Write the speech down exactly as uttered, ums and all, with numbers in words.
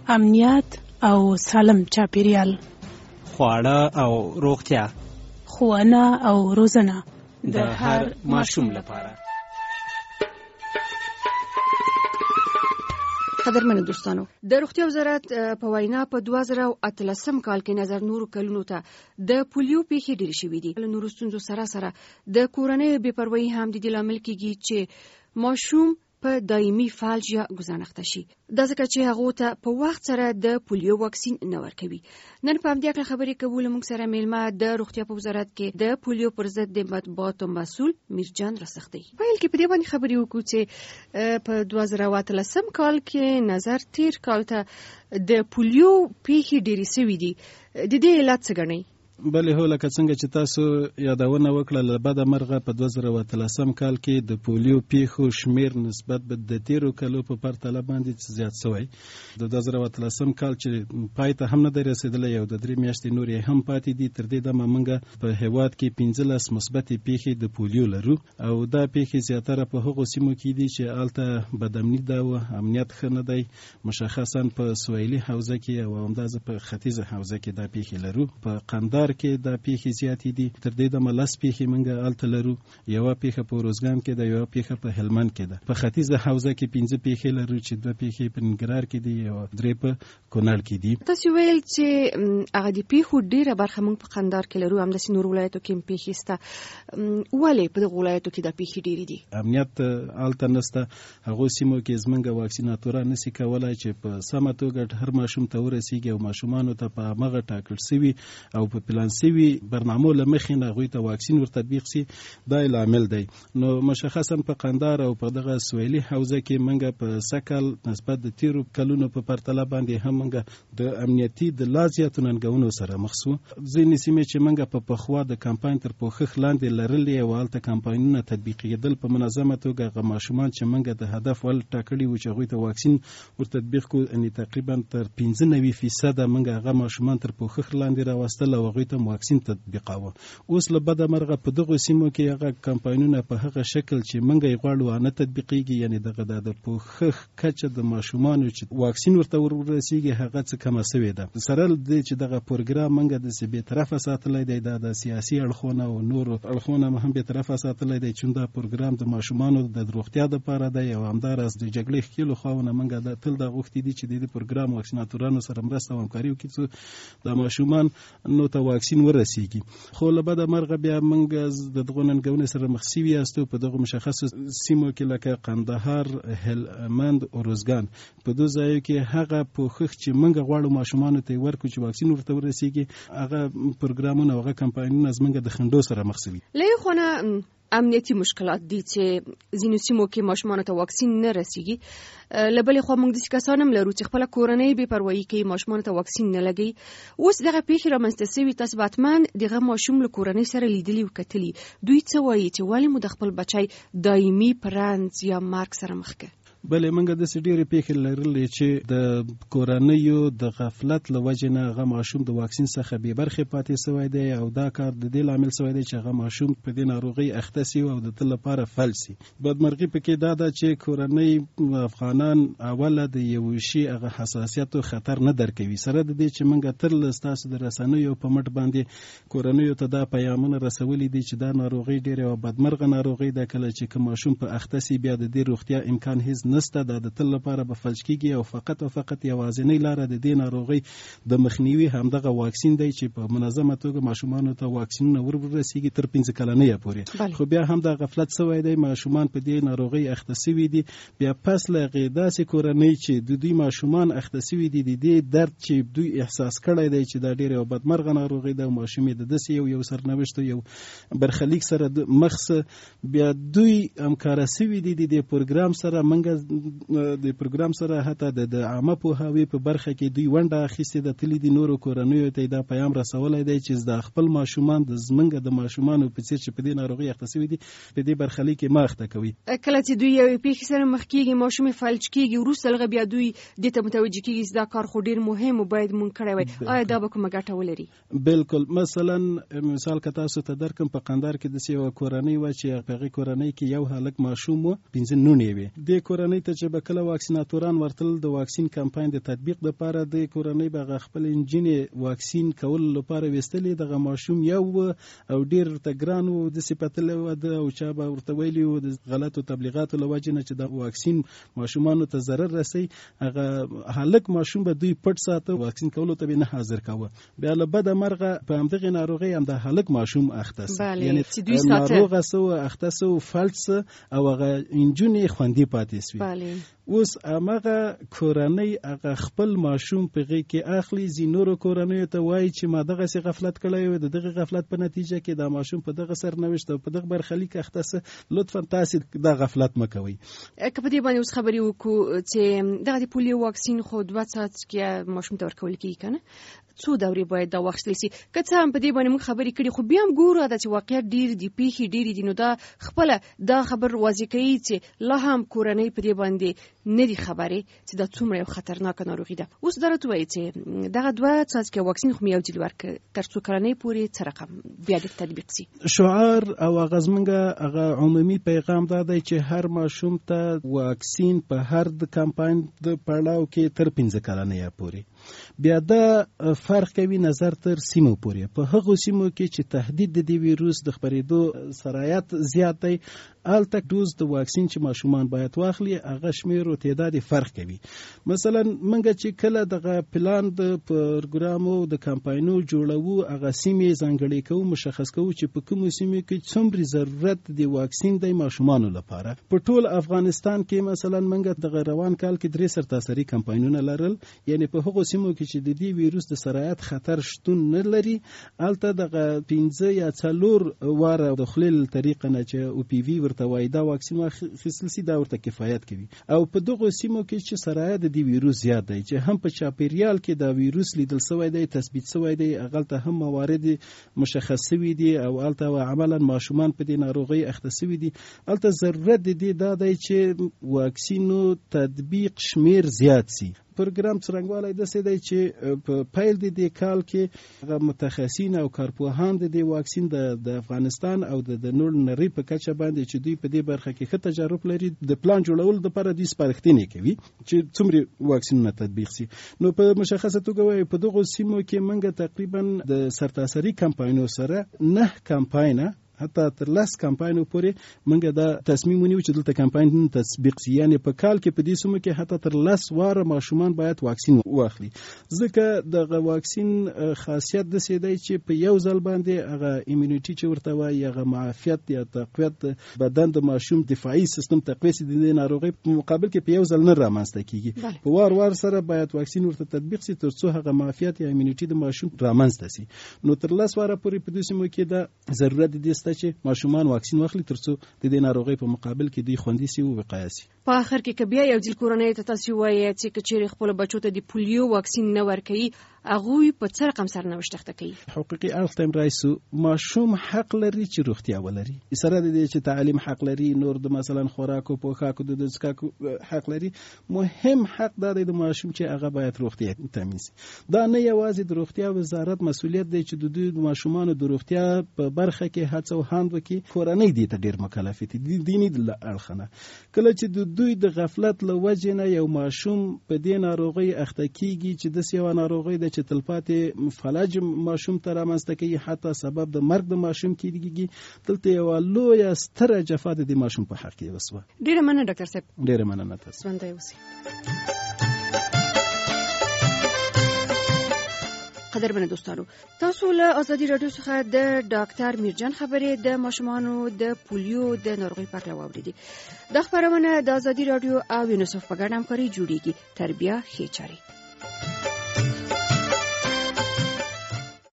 امنیت او سالم چاپیریال، خواړه او روغتیا، ښوونه او روزنه د هر ماشوم لپاره. قدرمنو دوستانو، د روغتیا وزارت په وینا په دوه زره او اتلسم کال کې نظر نورو کلونو ته د پولیو پیښې ډېرې شوې دي. له نورو ستونزو سره سره د کورنۍ بې پروایي هم د دې لامل کېږي چې ماشوم په دایمي فلج یا ګزنښت شي. دا ځکه چې هغه ته په وخت سره د پولیو واکسین نه ورکوي. نن په همدې اړه خبرې کوو. له موږ سره میلمه د روغتیا په وزارت کې د پولیو پر ضد د مطبوعاتو مسؤل میرجان رسختی. پیل کې په دې باندې خبرې وکړو چې په دوه زره او اتلسم کال کې نظر تیر کال ته د پولیو پیښې ډېرې شوې دي. د دې علت څه ګڼئ؟ بلې هو لکه څنګه چې تاسو یادونه وکړه، له بده مرغه په دوه زره او اتلسم کال کې د پولیو پیښو شمیر نسبت به د تیرو کالو په پرتله باندې زیات شوی. د دوه زره او اتلسم کال چې پای ته هم نه دی رسېدلی، یو د درې میاشتې نور یې هم پاتې دي. تر دې دمه موږ په هېواد کې پنځلس مثبتې پیښې د پولیو لرو، او دا پیښې زیاتره په هغو سیمو کې دي چې هلته بدامني ده او امنیت ښه نه دی، مشخصا په سویلي حوزه کې او همداسې په ختیځه حوزه کې دا پیښې لرو. په قندهار کې دا پیښې زیاتې دي. تر دې دمه لس پیښې موږ هلته لرو، یوه پیښه په روزګان کې ده، یوه پیښه په هلمند کې ده. په ختیځه حوزه کې پنځه پیښې لرو چې دوه پیښې په ننګرهار کې دي او درې په کونړ کې دي. تاسو ویل چې هغه د پیښو ډیره برخه موږ په قندهار کې لرو، همداسې نور ولایتو کې هم پیښې شته. ولې په دغو ولایتو کې دا پیښې ډیرې دي؟ امنیت هلته نشته. هغو سیمو کې زموږ واکسیناتوران نشي کولی چې په سمه توګه هر ماشوم ته ورسیږي او ماشومانو ته په همغه ټاکل سوي او په پلان سوي برنامو له مخې نه هغوی ته واکسین ور تطبیق سي. دا لامل دی. نو مشخصا په قندهار او په دغه سویلي حوزه کې موږ په سکل نسبت د تیرو کلونو په پرتله باندې هم موږ د امنیتي د لا زیاتو ننګونو سره مخ سو. ځینې سیمې چې موږ په پخوا د کمپاین تر پوښښ لاندې لرلې او هلته کمپاینونه تطبیقېدل په منظمه توګه، هغه ماشومان چې موږ د هدف ول ټاکلي وو چې هغوی ته واکسین ور تطبیق کړو، یعنې تقریبا تر پنځه نوي فیصده موږ هغه ماشومان تر پوښښ لاندې راوستل او هغوی ته واکسین تطبیقاوه. اوس له بده مرغه په دغو سیمو کې هغه کمپاینونه په هغه شکل چې موږ یې غواړو نه تطبیقېږي، یعنې دغه د پوښښ کچه د ماشومانو چې واکسین ورته ورسیږي هغه څه کمه سوې ده. سره له دې چې دغه پروګرام موږ داسې بې طرفه ساتلی دی، دا د سیاسي اړخونه او نورو اړخونه هم بې طرفه ساتلی دی، چې دا پروګرام د ماشومانو د روغتیا دپاره دی او همداراز د جګړې ښکېلو خواونه موږ تل دا غوښتي دي چې د دې پروګرام واکسیناتورانو سره مرسته او همکاري وکړي څو د ماشومان نو ته واکسین ورسیږي. خو له بده مرغه بیا موږ د دغو ننګونې سره مخ سوي یاستو. په دغو مشخصو سیمو کې لکه قندهار، هلمند او روزګان، په دو ځایو کې هغه پوښښ چې موږ غواړو ماشومانو ته یې ورکړو چې واکسین ورته ورسیږي، هغه پروګرامونه او هغه کمپاینونه زموږ د خنډو سره مخ سوي. له یو خوا امنیتي مشکلات دي چې ځینو سیمو کې ماشومانو ته واکسین نه رسیږي. له بلې خوا موږ داسې کسان هم لرو چې خپله کورنۍ بې پروایي کوي، ماشومانو ته واکسین نه لګوي. اوس دغه پیښې رامنځته سوي، تاسو به حتما دغه ماشوم له کورنۍ سره لیدلي او کتلي. دوی څه وایي چې ولې مو د خپل بچی دایمي په رنځ یا مرګ سره مخ کړ؟ بلې موږ داسې ډېرې پیښې لرلې چې د کورنیو د غفلت له وجې نه هغه ماشوم د واکسین څخه بې برخې پاتې سوی دی، او دا کار د دې لامل سوی دی چې هغه ماشوم په دې ناروغۍ اخته سي او د تل لپاره فلج سي. بدمرغي پکې دا ده چې کورنۍ افغانان اوله د یو شي هغه حساسیت او خطر نه درکوي، سره د دې چې موږ تر له ستاسو د رسنیو په مټ باندې کورنیو ته دا پیغامونه رسولي دي چې دا ناروغۍ ډېرې او بدمرغه ناروغۍ ده. کله چې کوم ماشوم په اخته سي بیا د دې روغتیا امکان هیڅ نسته، دا د تل لپاره به فلج کیږي او فقط او فقط یوازینۍ لاره د دې ناروغۍ د مخنیوي همدغه واکسین دی چې په منظمه توګه ماشومانو ته واکسینونه ورسیږي تر پنځه کلنۍ پورې. خو بیا هم دا غفلت سوی دی، ماشومان په دې ناروغۍ اخته سوي دي. بیا پس له هغې داسې کورنۍ چې د دوی ماشومان اخته سوي دي، د دې درد چې دوی احساس کړی دی چې دا ډېرې او بدمرغه ناروغۍ ده او ماشوم یې د داسې یو یو سرنوشت یو برخلیک سره مخ سه، بیا دوی همکاره سوي دي د دې پروګرام سره. موږ د پروګرام سره حتی د عامه پوهاوي په برخه کې دوی ونډه اخیستې ده، تللي دي نورو کورنیو ته دا پیغام رسولی دی چې د خپل ماشومان د زموږ د ماشومانو په څېر چې په دې ناروغۍ اخته سوي دي په دې برخلیک کې مه اخته کوي. کله چې دوی یوې پیښې سره مخ کېږي، ماشوم یې فلج کېږي، وروسته هغه بیا دوی دې ته متوجه کېږي چې دا کار خو ډېر مهم و، باید مونږ کړی وای. آیا دا به کومه ګټه ولري؟ بالکل. مثلا مثال که تاسو ته درکړم، په قندهار کې داسې یوه کورنۍ وه چې په هغې کورنۍ کې یو هلک ماشوم و، پنځه لوڼې وې. دې کورنۍ کورنۍ ته چې به کله واکسیناتوران ورتل د واکسین کمپاین د تطبیق لپاره د کورنۍ به خپل انجینې واکسین کول لپاره وستلې دغه ماشوم یو او ډیر ته ګران و د صفتل و د او چا به ورته ویلي و د غلطو تبلیغاتو لوجه نه چې د واکسین ماشومانو ته ضرر رسي هغه هلک ماشوم به دوی پټ ساته واکسین کولو ته نه حاضر کاوه بیا له بده مرغه په همدغه ناروغي هم د هلک ماشوم اخته یعنی ناروغه سو اخته سو فلس او هغه انجونې خوندې پاتې سوي بله اوس هغه کورنۍ هغه خپل ماشوم په غي کې اخلي زینورو کورنۍ ته وایي چې ما دغه سي غفلت کړی و دغه غفلت په نتیجه کې دا ماشوم په دغه سرنوشت او په دغه برخلیک اخته سه لطفا تاسو دا غفلت مکوئ که په دې باندې اوس خبرې وکړو چې دغه پولیو واکسین خو دوه ساعت کې ماشوم ته ورکول کیږي کنه څو دورې باید دا واخیستل شي که څه هم په دې باندې موږ خبرې کړې خو بیا هم ګورو دا چې واقعیت ډېر دي پیښې ډېرې دي نو دا خپله دا خبر واضح کوي چې لا هم کورنۍ په دې باندې نه دي خبرې چې دا څومره یو خطرناکه ناروغي ده اوس دا راته وایي چې دغه دوه څاڅکي واکسین خو مې یو ځل ورکړ تر څو کلنۍ پورې څه رقم بیا د تطبیق سي شعار او هغه زمونږ هغه عمومي پیغام دا دی چې هر ماشوم ته واکسین په هر د کمپاین د پړاو کې تر پنځه کلنۍ پورې بیا دا فرق کوي نظر تر سیمو پورې په هغو سیمو کې چې تهدید د دې ویروس د خپرېدو سرایت زیات دی الته دوز د واکسین چې ماشومان باید واخلي هغه شمیر او تعداد فرق کوي مثلا منګه چې کله دغه پلان د پروګرامو د کمپاینو جوړو هغه سیمې ځانګړي کوو مشخص کوو چې په کومو سیمو کې څومره ضرورت دی واکسین د ماشومان لپاره په ټول افغانستان کې مثلا منګه د روان کال کې درې سرتاسري کمپاینونه لرل یعنی په هغو سیمو کې چې د دې ویروس د سرایت خطر شتون نه لري الته دغه پنځه یا څلور واره د خلیل طریقه نه چې او پی وی ورته وایي دا واکسین واخیستل سي دا ورته کفایت کوي او په دغه سیمو کې چې سرایت د دې ویروس زیات دی چې هم په چاپیریال کې دا ویروس لیدل شوی دی تثبیت شوی دی اغلته هم موارد مشخص شوی دي او الته عملا ماشومان په دې ناروغي اخته شوی دي الته ضرورت دی دا دی چې واکسینو تطبیق شمیر زیات سي پروګرام څرنګوالی داسې دی چې په پیل د دې کال کې متخصصین او کارپوهان د دې واکسین د افغانستان او د نور نړۍ په کچه باندې چې دوی په دې برخه کې ښه تجارب لري د پلان جوړول لپاره دوی سپارښتنې کوي چې څومره واکسینونه تطبیق سي نو په مشخصه توګه وایي په دغو سیمو کې منګه تقریبا د سرتاسري کمپاینو سره نه کمپاینه حتی تر لاس کمپاینو پورې منګه دا تصمیم ونیو چې دلته کمپاین تطبیق سي یعنی په کال کې په دې سیمو کې حتی تر لاس واره ماشومان باید واکسین واخلي ځکه د واکسین خاصیت د سې دی چې په یو ځل باندې هغه ایمونیټي چې ورته وایي هغه معافیت یا تقویت بدن د ماشوم دفاعي سیستم تقویت د ناروغي په مقابل کې په یو ځل نه رامنځته کیږي په وار وار سره باید واکسین ورته تطبیق سي تر څو هغه معافیت یا ایمونیټي د ماشوم رامنځته سي نو تر لاس واره پورې په دې سیمو کې دا ضرورت دي چې ماشومان واکسین واخلي ترڅو د دې ناروغي په مقابل کې دوی خوندي سي او وقایه سي په اخر کې که بیا یو ځل کورنۍ ته تاسو وایي چې کچېرې خپل بچو ته د پولیو واکسین نه ورکوي هغوی په څه رقم سرنوشت اخته کوي حقوقي اړخ ته رئیسو ماشوم حق لري چې روغتیا ولري سره د دې چې تعلیم حق لري نور د مثلا خوراک او پوښاک د څکاکو حق لري مهم حق دا د ماشوم چې هغه باید روغتیا تامین شي دا نه یوازې د روغتیا وزارت مسؤلیت دی چې د دوی ماشومان د روغتیا په برخه کې هڅه وهاند وکړي کورنۍ دي ته ډیر مکلف دي دیني د اړخنه کله چې د دوی د غفلت له وجې نه یو ماشوم په دې ناروغي اخته کیږي چې د سیوا ناروغي د چې تلپاتې فلج ماشوم ته رامنځته کوي حتی سبب د مرګ د ماشوم کیږي دلته یو لویه ستره جفا د ماشوم په حق کې وسوه ډیره مننه ډاکټر صاحب ډیره مننه تاسو ژوندی اوسئ قدرمن دوستانو تاسو له ازادي رادیو څخه د ډاکټر میرجان خبرې د ماشومانو د پولیو د ناروغۍ په اړه واوریدې د خبرونه د ازادي رادیو او یونیسف په ګډه همکاري جوړیږي تربیه ښې چارې